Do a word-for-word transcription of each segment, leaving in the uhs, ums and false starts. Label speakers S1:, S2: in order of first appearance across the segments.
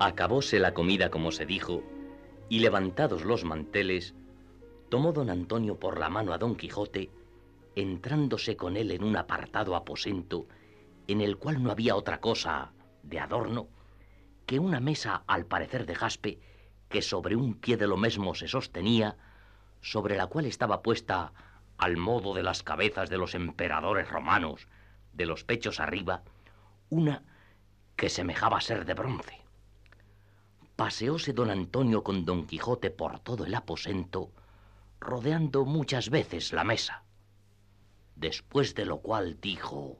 S1: Acabóse la comida como se dijo, y levantados los manteles, tomó don Antonio por la mano a don Quijote, entrándose con él en un apartado aposento, en el cual no había otra cosa de adorno que una mesa, al parecer de jaspe, que sobre un pie de lo mesmo se sostenía, sobre la cual estaba puesta, al modo de las cabezas de los emperadores romanos, de los pechos arriba, una que semejaba ser de bronce. Paseóse don Antonio con don Quijote por todo el aposento, rodeando muchas veces la mesa. Después de lo cual dijo: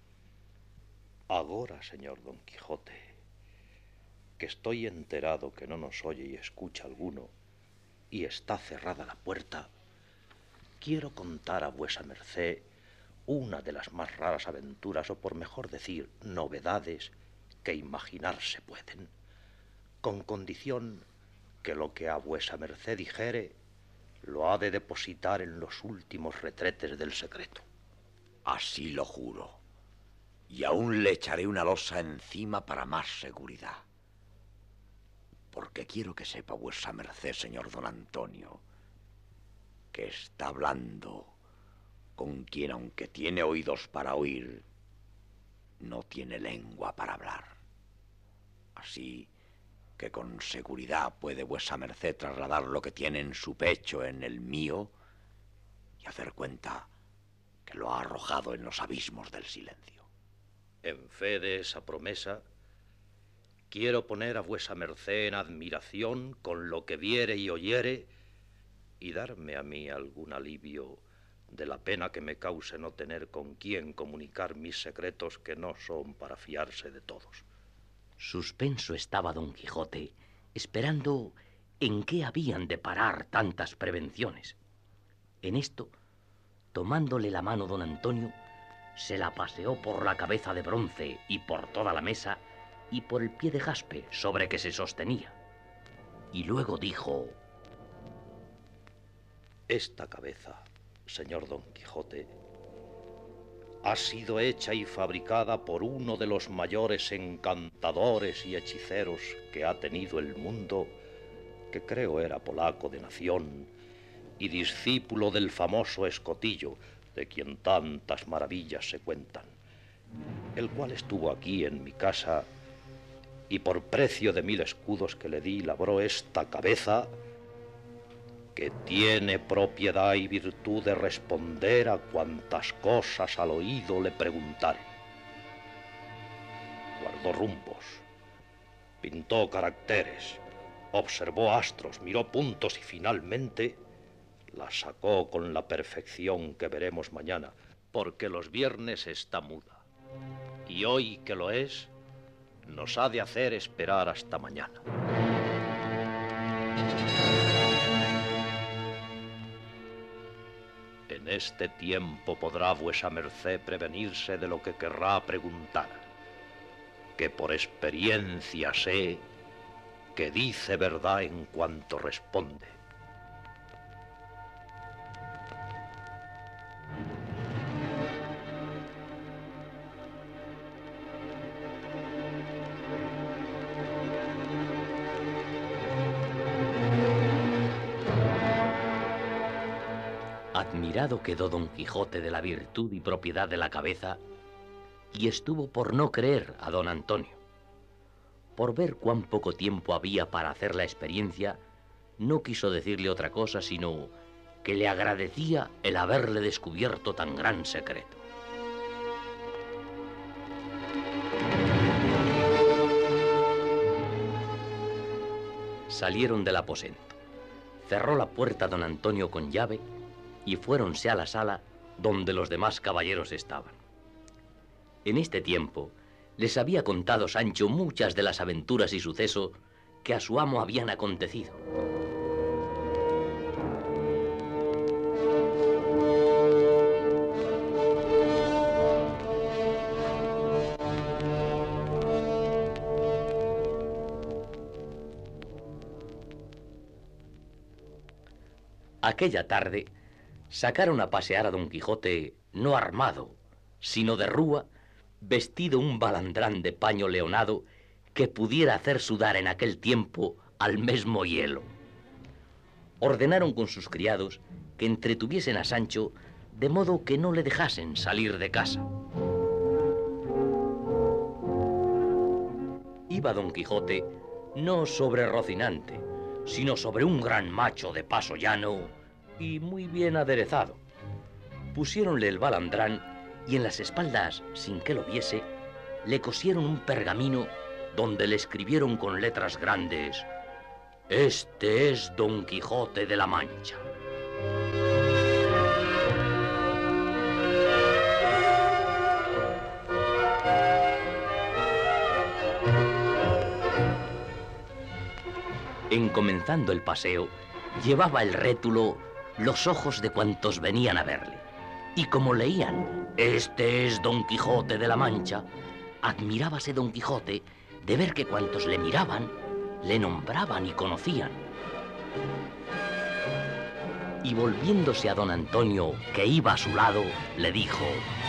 S2: Agora, señor don Quijote, que estoy enterado que no nos oye y escucha alguno, y está cerrada la puerta, quiero contar a vuesa merced una de las más raras aventuras, o por mejor decir, novedades, que imaginarse pueden, con condición que lo que a vuesa merced dijere lo ha de depositar en los últimos retretes del secreto.
S3: Así lo juro, y aún le echaré una losa encima para más seguridad. Porque quiero que sepa vuesa merced, señor don Antonio, que está hablando con quien, aunque tiene oídos para oír, no tiene lengua para hablar. Así que con seguridad puede vuesa merced trasladar lo que tiene en su pecho en el mío y hacer cuenta que lo ha arrojado en los abismos del silencio.
S2: En fe de esa promesa, quiero poner a vuesa merced en admiración con lo que viere y oyere, y darme a mí algún alivio de la pena que me cause no tener con quién comunicar mis secretos, que no son para fiarse de todos.
S1: Suspenso estaba don Quijote, esperando en qué habían de parar tantas prevenciones. En esto, tomándole la mano don Antonio, se la paseó por la cabeza de bronce y por toda la mesa y por el pie de jaspe sobre que se sostenía. Y luego dijo:
S2: Esta cabeza, señor don Quijote, ha sido hecha y fabricada por uno de los mayores encantadores y hechiceros que ha tenido el mundo, que creo era polaco de nación y discípulo del famoso Escotillo, de quien tantas maravillas se cuentan, el cual estuvo aquí en mi casa y por precio de mil escudos que le di labró esta cabeza, que tiene propiedad y virtud de responder a cuantas cosas al oído le preguntare. Guardó rumbos, pintó caracteres, observó astros, miró puntos y finalmente la sacó con la perfección que veremos mañana, porque los viernes está muda, y hoy que lo es, nos ha de hacer esperar hasta mañana. En este tiempo podrá vuesa merced prevenirse de lo que querrá preguntar, que por experiencia sé que dice verdad en cuanto responde.
S1: Admirado quedó don Quijote de la virtud y propiedad de la cabeza, y estuvo por no creer a don Antonio. Por ver cuán poco tiempo había para hacer la experiencia, no quiso decirle otra cosa, sino que le agradecía el haberle descubierto tan gran secreto. Salieron del aposento. Cerró la puerta don Antonio con llave y fuéronse a la sala donde los demás caballeros estaban. En este tiempo les había contado Sancho muchas de las aventuras y sucesos que a su amo habían acontecido. Aquella tarde sacaron a pasear a don Quijote no armado, sino de rúa, vestido un balandrán de paño leonado que pudiera hacer sudar en aquel tiempo al mismo hielo. Ordenaron con sus criados que entretuviesen a Sancho de modo que no le dejasen salir de casa. Iba Don Quijote no sobre Rocinante, sino sobre un gran macho de paso llano y muy bien aderezado. Pusiéronle el balandrán y en las espaldas, sin que lo viese, le cosieron un pergamino donde le escribieron con letras grandes: «Este es Don Quijote de la Mancha». En comenzando el paseo, llevaba el rétulo los ojos de cuantos venían a verle. Y como leían, «Este es Don Quijote de la Mancha», admirábase Don Quijote de ver que cuantos le miraban, le nombraban y conocían. Y volviéndose a don Antonio, que iba a su lado, le dijo: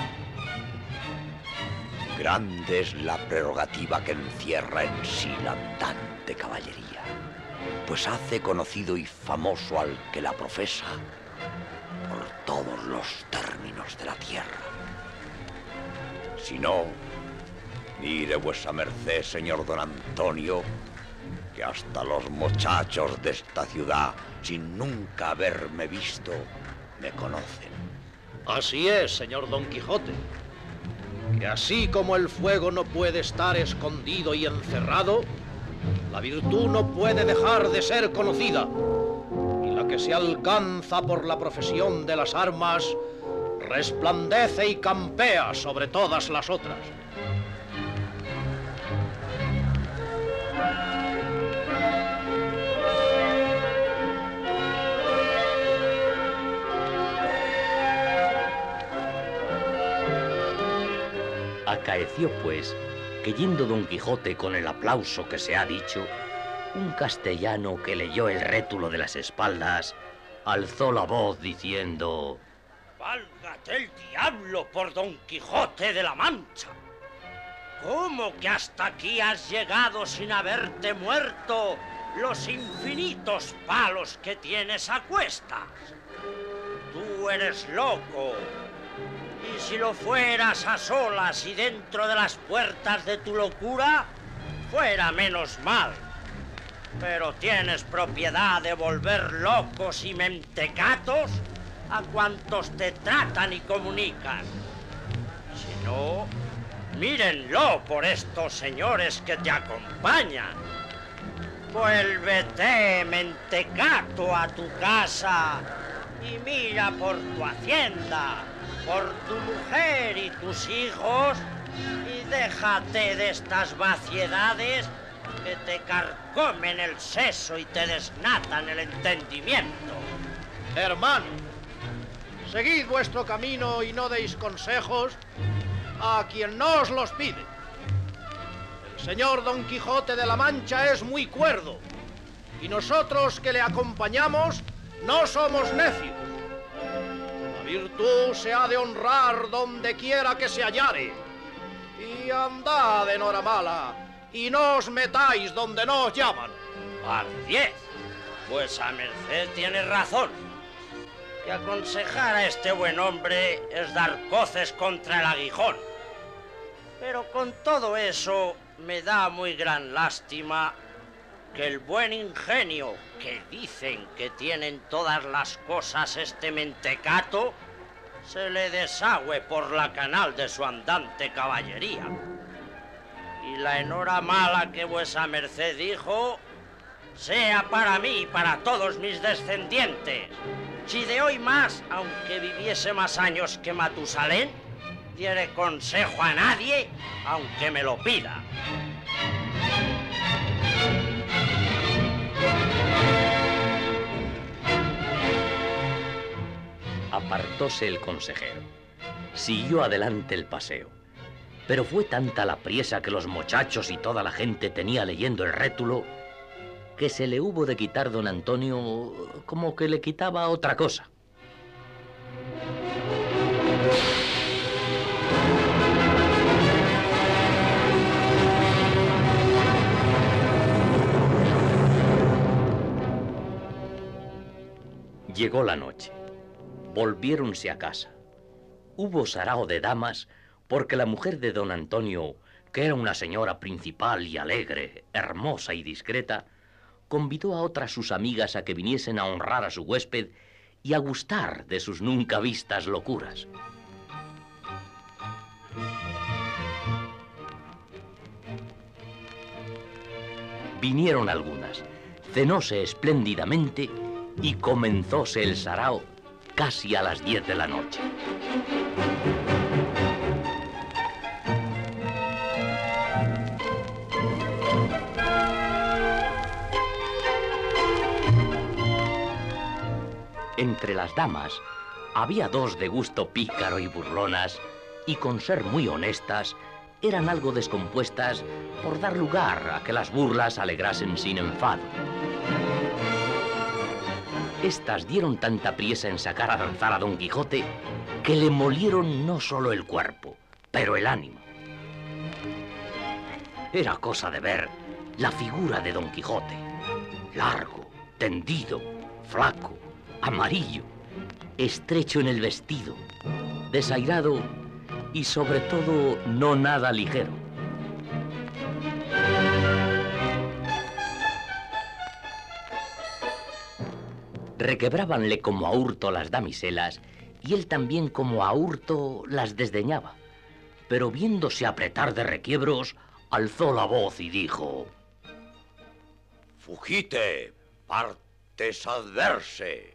S3: «Grande es la prerrogativa que encierra en sí la andante caballería, pues hace conocido y famoso al que la profesa por todos los términos de la tierra. Si no, mire vuesa merced, señor don Antonio, que hasta los muchachos de esta ciudad, sin nunca haberme visto, me conocen».
S2: Así es, señor Don Quijote, que así como el fuego no puede estar escondido y encerrado, la virtud no puede dejar de ser conocida, y la que se alcanza por la profesión de las armas resplandece y campea sobre todas las otras.
S1: Acaeció, pues, que yendo Don Quijote con el aplauso que se ha dicho, un castellano que leyó el rétulo de las espaldas alzó la voz diciendo:
S4: «Válgate el diablo por Don Quijote de la Mancha. ¿Cómo que hasta aquí has llegado sin haberte muerto los infinitos palos que tienes a cuestas? Tú eres loco. Y si lo fueras a solas y dentro de las puertas de tu locura, fuera menos mal. Pero tienes propiedad de volver locos y mentecatos a cuantos te tratan y comunican. Si no, mírenlo por estos señores que te acompañan. Vuélvete, mentecato, a tu casa y mira por tu hacienda, por tu mujer y tus hijos, y déjate de estas vaciedades que te carcomen el seso y te desnatan el entendimiento.
S2: Hermano, seguid vuestro camino y no deis consejos a quien no os los pide. El señor Don Quijote de la Mancha es muy cuerdo, y nosotros que le acompañamos no somos necios. La virtud se ha de honrar donde quiera que se hallare, y andad en hora mala, y no os metáis donde no os llaman.
S4: Pardiez, vuesa merced tiene razón. Que aconsejar a este buen hombre es dar coces contra el aguijón. Pero con todo eso me da muy gran lástima que el buen ingenio que dicen que tienen todas las cosas este mentecato se le desagüe por la canal de su andante caballería. Y la enhora mala que vuesa merced dijo sea para mí y para todos mis descendientes. Si de hoy más, aunque viviese más años que Matusalén, diere consejo a nadie, aunque me lo pida.
S1: Apartóse el consejero. Siguió adelante el paseo. Pero fue tanta la priesa que los muchachos y toda la gente tenía leyendo el rétulo que se le hubo de quitar don Antonio como que le quitaba otra cosa. Llegó la noche. Volviéronse a casa. Hubo sarao de damas porque la mujer de don Antonio, que era una señora principal y alegre, hermosa y discreta, convidó a otras sus amigas a que viniesen a honrar a su huésped y a gustar de sus nunca vistas locuras. Vinieron algunas, cenóse espléndidamente y comenzóse el sarao casi a las diez de la noche. Entre las damas había dos de gusto pícaro y burlonas, y con ser muy honestas, eran algo descompuestas por dar lugar a que las burlas alegrasen sin enfado. Estas dieron tanta priesa en sacar a danzar a Don Quijote que le molieron no solo el cuerpo, pero el ánimo. Era cosa de ver la figura de Don Quijote, largo, tendido, flaco, amarillo, estrecho en el vestido, desairado y sobre todo no nada ligero. Requebrábanle como a hurto las damiselas y él también como a hurto las desdeñaba, pero viéndose apretar de requiebros, alzó la voz y dijo:
S3: Fugite, partes adverse.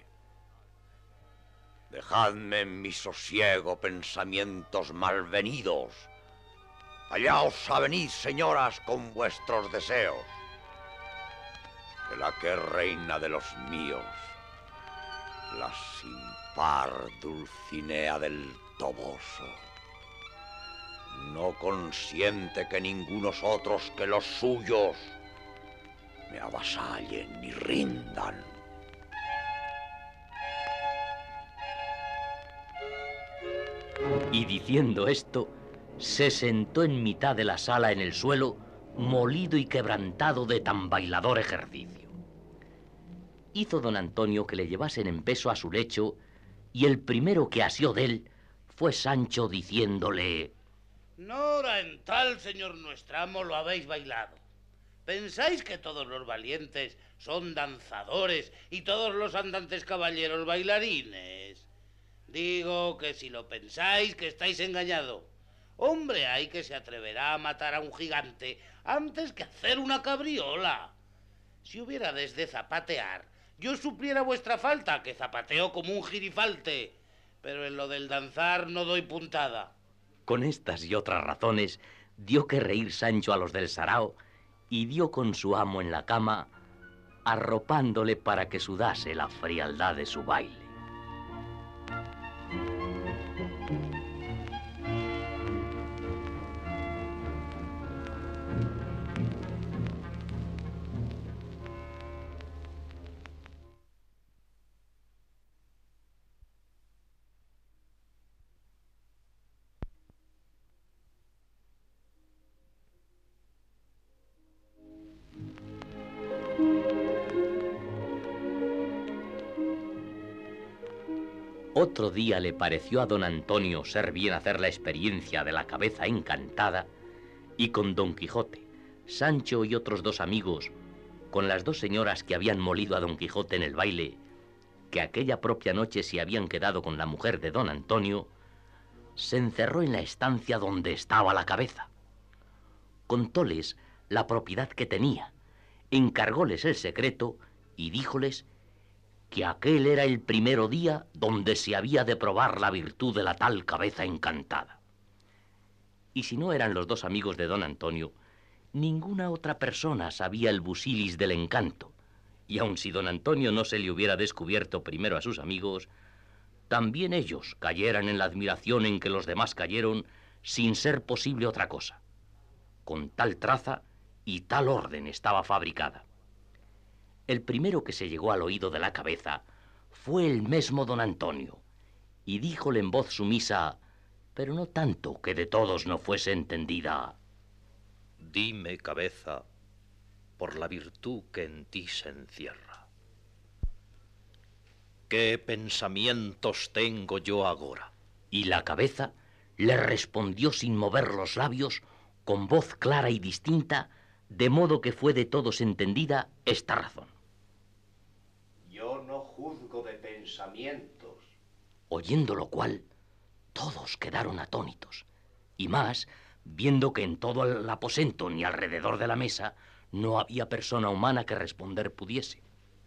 S3: Dejadme en mi sosiego pensamientos malvenidos. Allá os avenid, señoras, con vuestros deseos. Que la que es reina de los míos, la sin par Dulcinea del Toboso, no consiente que ningunos otros que los suyos me avasallen ni rindan.
S1: Y diciendo esto, se sentó en mitad de la sala en el suelo, molido y quebrantado de tan bailador ejercicio. Hizo don Antonio que le llevasen en peso a su lecho, y el primero que asió de él fue Sancho, diciéndole:
S5: No hora en tal, señor nuestramo, lo habéis bailado. ¿Pensáis que todos los valientes son danzadores y todos los andantes caballeros bailarines? Digo que si lo pensáis, que estáis engañado. Hombre, hay que se atreverá a matar a un gigante antes que hacer una cabriola. Si hubiérades de zapatear, yo supliera vuestra falta, que zapateo como un girifalte, pero en lo del danzar no doy puntada.
S1: Con estas y otras razones dio que reír Sancho a los del sarao y dio con su amo en la cama, arropándole para que sudase la frialdad de su baile. Otro día le pareció a don Antonio ser bien hacer la experiencia de la cabeza encantada, y con Don Quijote, Sancho y otros dos amigos, con las dos señoras que habían molido a Don Quijote en el baile, que aquella propia noche se habían quedado con la mujer de don Antonio, se encerró en la estancia donde estaba la cabeza. Contóles la propiedad que tenía, encargóles el secreto y díjoles que aquel era el primero día donde se había de probar la virtud de la tal cabeza encantada. Y si no eran los dos amigos de don Antonio, ninguna otra persona sabía el busilis del encanto, y aun si don Antonio no se le hubiera descubierto primero a sus amigos, también ellos cayeran en la admiración en que los demás cayeron, sin ser posible otra cosa. Con tal traza y tal orden estaba fabricada. El primero que se llegó al oído de la cabeza fue el mesmo don Antonio, y díjole en voz sumisa, pero no tanto que de todos no fuese entendida:
S2: Dime, cabeza, por la virtud que en ti se encierra, ¿Qué pensamientos tengo yo ahora?
S1: Y la cabeza le respondió sin mover los labios, con voz clara y distinta, de modo que fue de todos entendida esta razón.
S6: Yo no juzgo de pensamientos.
S1: Oyendo lo cual, todos quedaron atónitos, y más, viendo que en todo el aposento ni alrededor de la mesa no había persona humana que responder pudiese.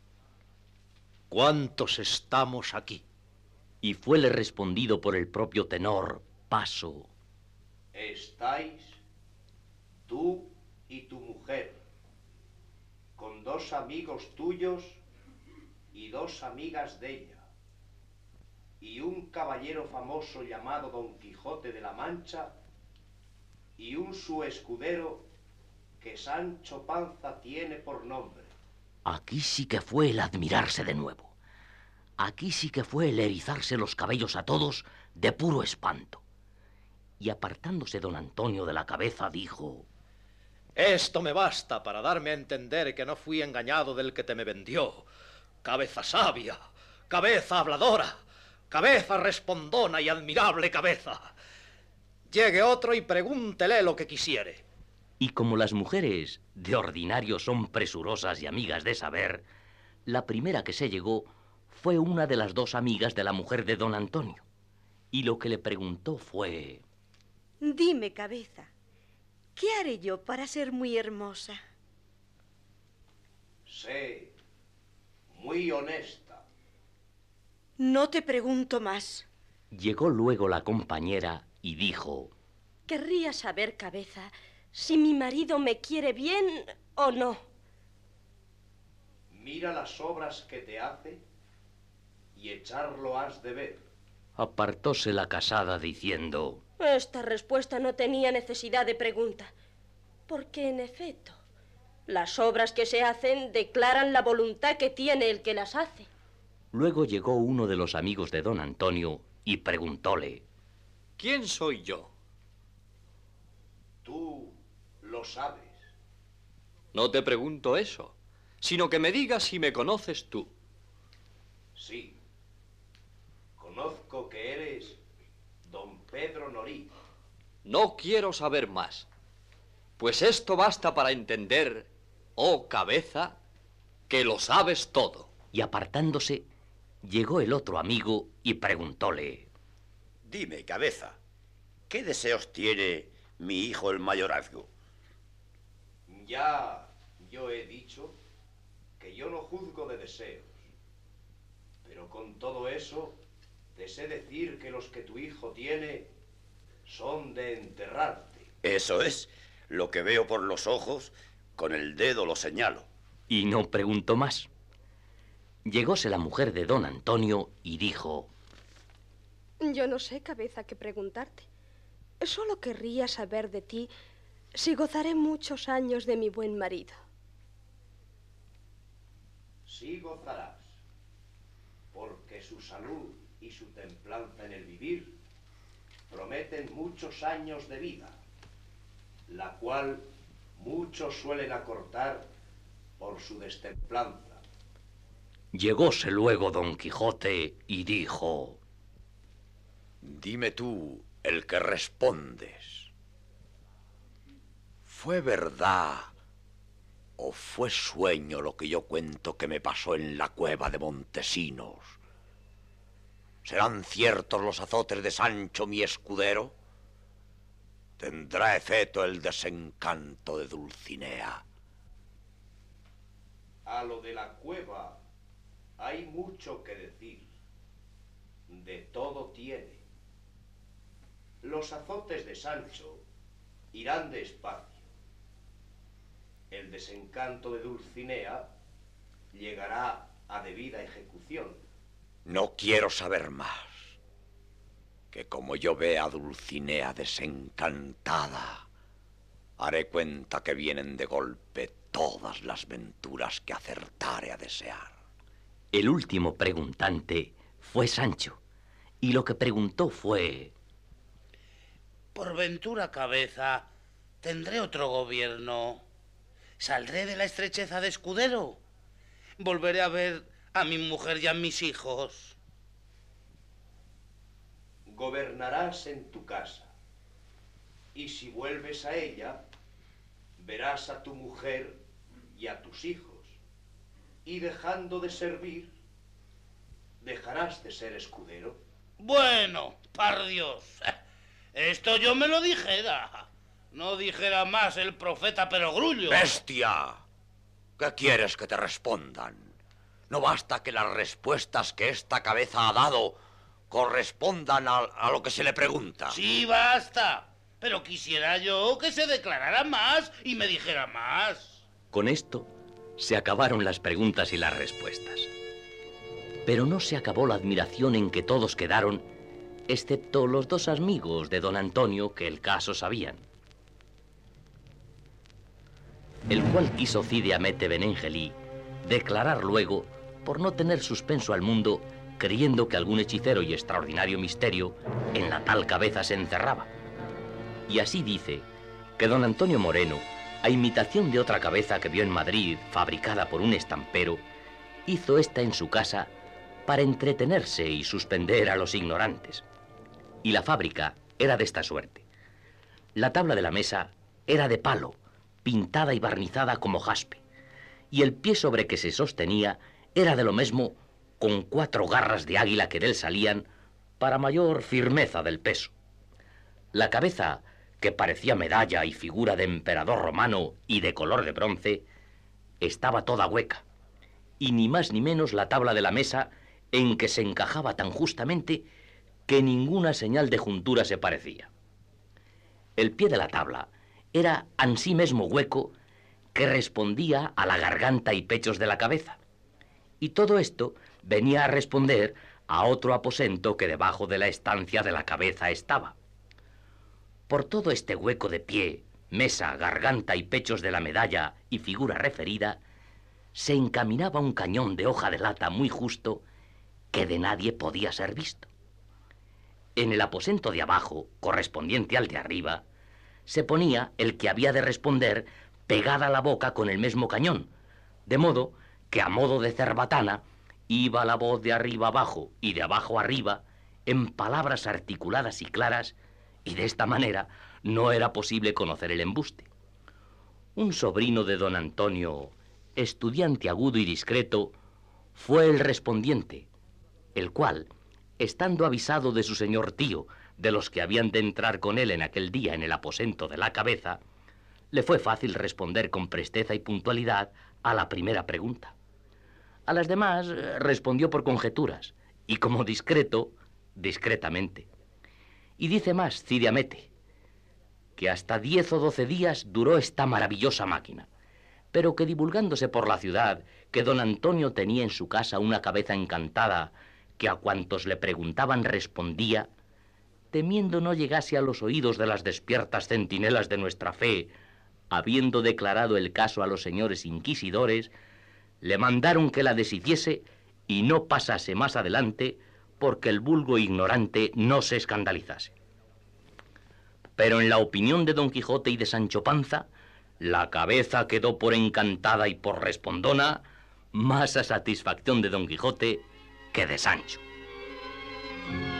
S2: ¿Cuántos estamos aquí?
S1: Y fuele respondido por el propio tenor, Paso.
S6: Estáis tú y tu mujer, con dos amigos tuyos y dos amigas de ella, y un caballero famoso llamado Don Quijote de la Mancha, y un su escudero que Sancho Panza tiene por nombre.
S1: Aquí sí que fue el admirarse de nuevo. Aquí sí que fue el erizarse los cabellos a todos de puro espanto. Y apartándose don Antonio de la cabeza, dijo:
S2: Esto me basta para darme a entender que no fui engañado del que te me vendió. Cabeza sabia, cabeza habladora, cabeza respondona y admirable cabeza. Llegue otro y pregúntele lo que quisiere.
S1: Y como las mujeres de ordinario son presurosas y amigas de saber, la primera que se llegó fue una de las dos amigas de la mujer de don Antonio. Y lo que le preguntó fue:
S7: Dime, cabeza, ¿qué haré yo para ser muy hermosa?
S6: Sé muy honesta.
S7: No te pregunto más.
S1: Llegó luego la compañera y dijo:
S7: Querría saber, cabeza, si mi marido me quiere bien o no.
S6: Mira las obras que te hace y echarlo has de ver.
S1: Apartóse la casada diciendo:
S7: Esta respuesta no tenía necesidad de pregunta, porque en efecto, las obras que se hacen declaran la voluntad que tiene el que las hace.
S1: Luego llegó uno de los amigos de don Antonio y preguntóle:
S8: ¿Quién soy yo?
S6: Tú lo sabes.
S8: No te pregunto eso, sino que me digas si me conoces tú.
S6: Sí. Conozco que eres don Pedro Norí.
S8: No quiero saber más, pues esto basta para entender, oh cabeza, que lo sabes todo.
S1: Y apartándose, llegó el otro amigo y preguntóle:
S3: Dime, cabeza, ¿qué deseos tiene mi hijo el mayorazgo?
S6: Ya yo he dicho que yo no juzgo de deseos, pero con todo eso te sé decir que los que tu hijo tiene son de enterrarte.
S3: Eso es, lo que veo por los ojos, con el dedo lo señalo.
S1: Y no preguntó más. Llegóse la mujer de don Antonio y dijo:
S9: Yo no sé, cabeza, qué preguntarte. Solo querría saber de ti si gozaré muchos años de mi buen marido.
S6: Sí gozarás, porque su salud y su templanza en el vivir prometen muchos años de vida, la cual muchos suelen acortar por su destemplanza.
S1: Llegóse luego don Quijote y dijo:
S3: Dime tú, el que respondes, ¿fue verdad o fue sueño lo que yo cuento que me pasó en la cueva de Montesinos? ¿Serán ciertos los azotes de Sancho mi escudero? ¿Tendrá efecto el desencanto de Dulcinea?
S6: A lo de la cueva hay mucho que decir. De todo tiene. Los azotes de Sancho irán despacio. El desencanto de Dulcinea llegará a debida ejecución.
S3: No quiero saber más. Que como yo vea a Dulcinea desencantada, haré cuenta que vienen de golpe todas las venturas que acertare a desear.
S1: El último preguntante fue Sancho, y lo que preguntó fue:
S5: Por ventura, cabeza, ¿tendré otro gobierno? ¿Saldré de la estrecheza de escudero? ¿Volveré a ver a mi mujer y a mis hijos.
S6: Gobernarás en tu casa, y si vuelves a ella, verás a tu mujer y a tus hijos, y dejando de servir, dejarás de ser escudero.
S5: Bueno, par Dios, esto yo me lo dijera. No dijera más el profeta Perogrullo.
S3: ¡Bestia! ¿Qué quieres que te respondan? No basta que las respuestas que esta cabeza ha dado correspondan a, a lo que se le pregunta.
S5: Sí, basta. Pero quisiera yo que se declarara más y me dijera más.
S1: Con esto se acabaron las preguntas y las respuestas. Pero no se acabó la admiración en que todos quedaron, excepto los dos amigos de don Antonio que el caso sabían. El cual quiso Cide Hamete Benengeli declarar luego, por no tener suspenso al mundo, creyendo que algún hechicero y extraordinario misterio en la tal cabeza se encerraba. Y así dice que don Antonio Moreno, a imitación de otra cabeza que vio en Madrid, fabricada por un estampero, hizo esta en su casa para entretenerse y suspender a los ignorantes. Y la fábrica era de esta suerte. La tabla de la mesa era de palo, pintada y barnizada como jaspe, y el pie sobre que se sostenía era de lo mismo, con cuatro garras de águila que de él salían para mayor firmeza del peso. La cabeza, que parecía medalla y figura de emperador romano y de color de bronce, estaba toda hueca, y ni más ni menos la tabla de la mesa, en que se encajaba tan justamente que ninguna señal de juntura se parecía. El pie de la tabla era ansí mesmo hueco que respondía a la garganta y pechos de la cabeza. Y todo esto venía a responder a otro aposento que debajo de la estancia de la cabeza estaba. Por todo este hueco de pie, mesa, garganta y pechos de la medalla y figura referida, se encaminaba un cañón de hoja de lata muy justo que de nadie podía ser visto. En el aposento de abajo, correspondiente al de arriba, se ponía el que había de responder pegada a la boca con el mismo cañón, de modo que a modo de cerbatana iba la voz de arriba abajo y de abajo arriba en palabras articuladas y claras, y de esta manera no era posible conocer el embuste. Un sobrino de don Antonio, estudiante agudo y discreto, fue el respondiente, el cual, estando avisado de su señor tío, de los que habían de entrar con él en aquel día en el aposento de la cabeza, le fue fácil responder con presteza y puntualidad a la primera pregunta. A las demás respondió por conjeturas, y como discreto, discretamente. Y dice más Cide Hamete, que hasta diez o doce días duró esta maravillosa máquina, pero que divulgándose por la ciudad que don Antonio tenía en su casa una cabeza encantada que a cuantos le preguntaban respondía, temiendo no llegase a los oídos de las despiertas centinelas de nuestra fe, habiendo declarado el caso a los señores inquisidores, le mandaron que la deshiciese y no pasase más adelante porque el vulgo ignorante no se escandalizase. Pero en la opinión de Don Quijote y de Sancho Panza, la cabeza quedó por encantada y por respondona, más a satisfacción de Don Quijote que de Sancho.